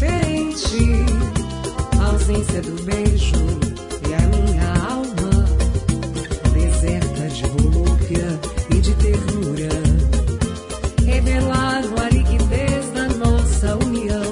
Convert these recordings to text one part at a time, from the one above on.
indiferente, a ausência do beijo e a minha alma deserta de volúpia e de ternura revelaram a liquidez da nossa união.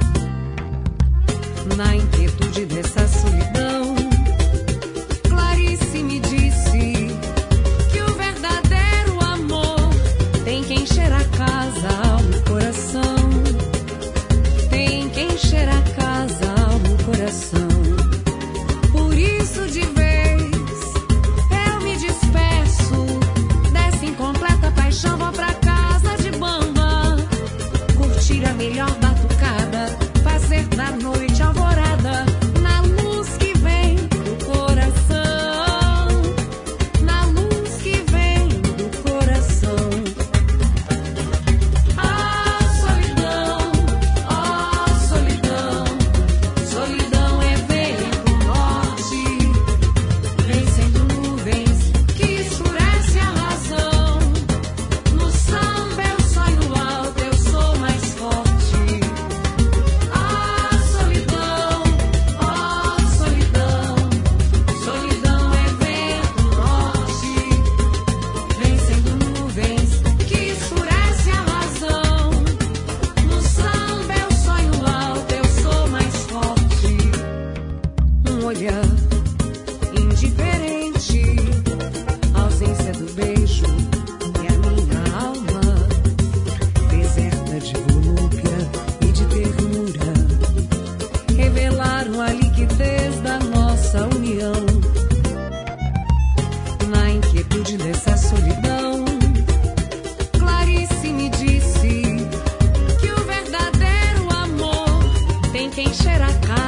Na inquietude dessa solidão, Clarice me disse que o verdadeiro amor tem que encher a casa, a alma e o coração. Tem que encher a casa, a alma e o coração. Por isso de vez eu me despeço dessa incompleta paixão. Vou pra casa de bamba, curtir a melhor batucada, fazer da noite alvorada, na luz que vem do coração, na luz que vem do coração. Ah, solidão, solidão é vento norte, vencendo nuvens que escurece a razão. No samba eu sonho alto, eu sou mais forte. Ah, solidão, solidão é vento norte, vencendo nuvens que escurece a razão. No samba eu sonho alto, eu sou mais forte. Um olhar indiferente, a ausência do beijo e a minha alma deserta de volúpia e de ternura revelaram a liquidez da nossa união. Na inquietude dessa solidão, Clarice me disse que o verdadeiro amor tem que encher a casa,